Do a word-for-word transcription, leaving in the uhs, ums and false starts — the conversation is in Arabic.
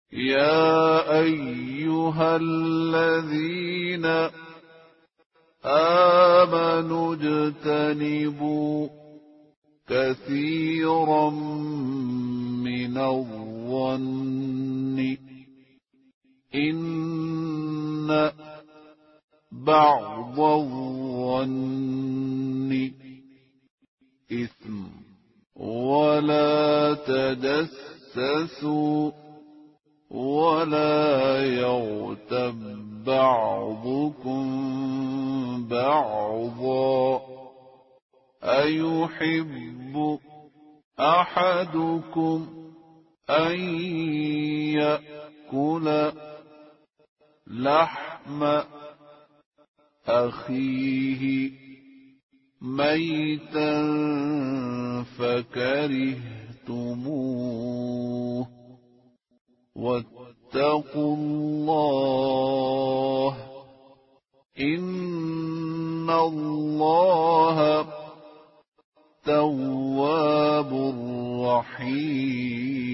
يا أيها الذين آمنوا اجتنبوا كثيرا من الظن إن بعض الظن إثم ولا تجسسوا ولا يغتب بعضكم بعضا أيحب أحدكم أن يأكل لحم أخيه ميتا فكرهتموه واتقوا الله إن الله تواب رحيم.